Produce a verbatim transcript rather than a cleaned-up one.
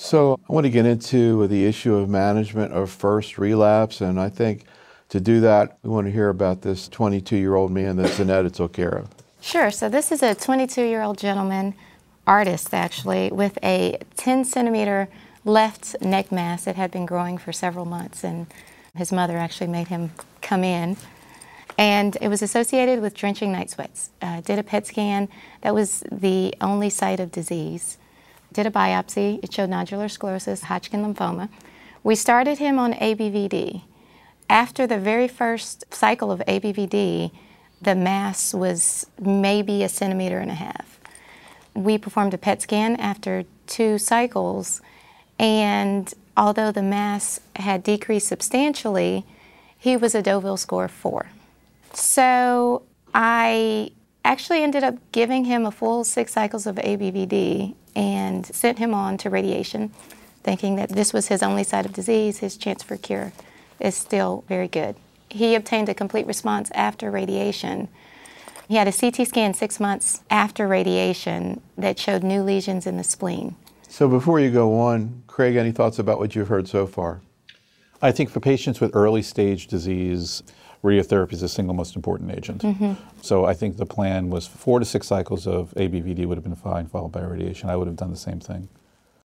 So I want to get into the issue of management of first relapse, and I think to do that, we want to hear about this twenty-two-year-old man that Zanetta took care of. Sure. So this is a twenty-two-year-old gentleman, artist actually, with a ten centimeter left neck mass that had been growing for several months, and his mother actually made him come in. And it was associated with drenching night sweats. Uh, did a P E T scan. That was the only site of disease. Did a biopsy. It showed nodular sclerosis, Hodgkin lymphoma. We started him on A B V D. After the very first cycle of A B V D, the mass was maybe a centimeter and a half. We performed a P E T scan after two cycles, and although the mass had decreased substantially, he was a Deauville score of four. So I actually ended up giving him a full six cycles of A B V D and sent him on to radiation, thinking that this was his only site of disease. His chance for cure is still very good. He obtained a complete response after radiation. He had a C T scan six months after radiation that showed new lesions in the spleen. So before you go on, Craig, any thoughts about what you've heard so far? I think for patients with early stage disease, radiotherapy is the single most important agent. Mm-hmm. So I think the plan was four to six cycles of A B V D would have been fine, followed by radiation. I would have done the same thing.